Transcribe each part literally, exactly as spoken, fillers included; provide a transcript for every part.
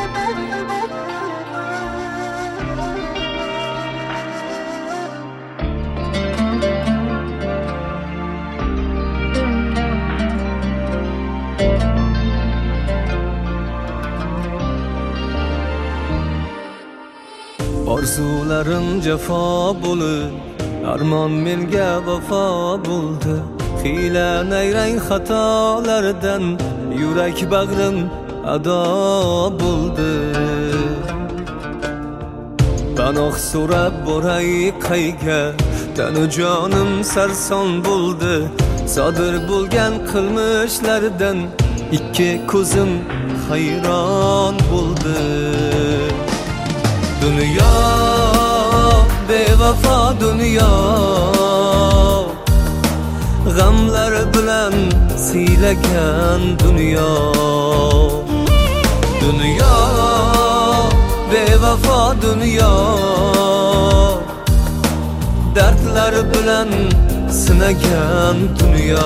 Orzularim jafo bo'lib, armon menga vafo bo'ldi. Xiyla nayrang xatolardan yurak bag'rim ado bo'ldi. Panoh so'rab boray qayga, tanu jonim sarson bo'ldi. Sodir bo'lgan qilmishlardan ikki ko'zim hayron bo'ldi. Dünya bevafo dünya, g'amlar bilan siylagan dünya. Dünya bevafo dünya, dardlar bilan sinagan dünya.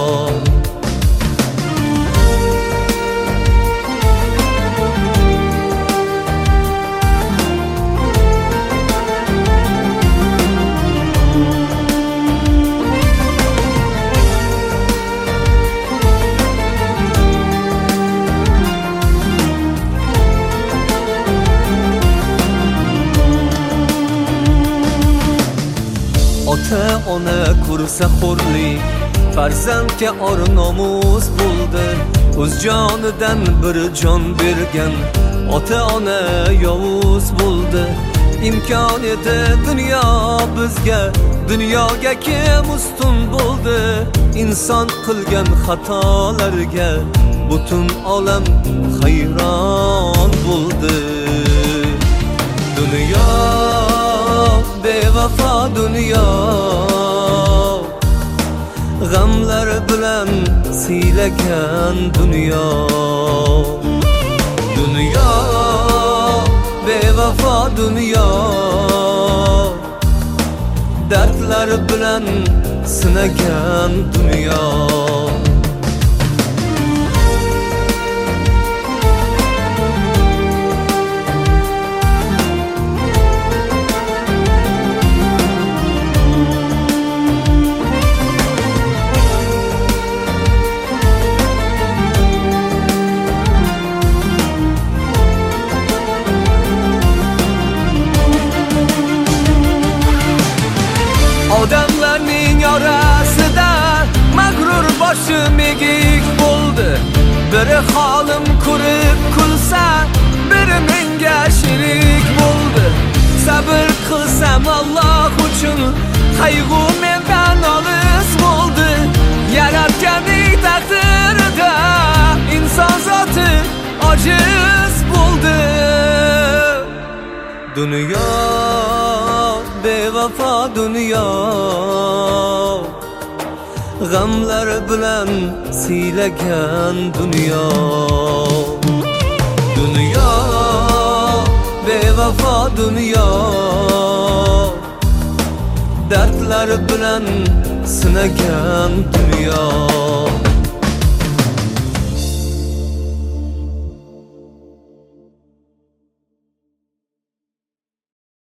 Ota ona ko'rsa xo'rlik, farzandga or nomus bo'ldi. O'z jonidan bir jon bergan ota ona yovuz bo'ldi. Imkon edi dunyo bizga, dunyoga kim ustun bo'ldi. Inson qilgan xatolarga butun olam hayron bo'ldi. Dunyo bevafo dünya, g'amlar bilan siylagan dünya. Dünya bevafo dünya, dardlar bilan sinagan dünya. Odamlarning orasida mag'rur boshim egik bo'ldi. Biri holim ko'rib kulsa, biri menga sherik bo'ldi. Sabr qilsam Alloh uchun qayg'u mendan olis bo'ldi. Yaratganning taqdirida inson zoti ojiz bo'ldi. Dunyo bevafo dünya, g'amlar bilan siylagan dünya. Dunyo bevafo dünya, dardlar bilan sinagan dünya.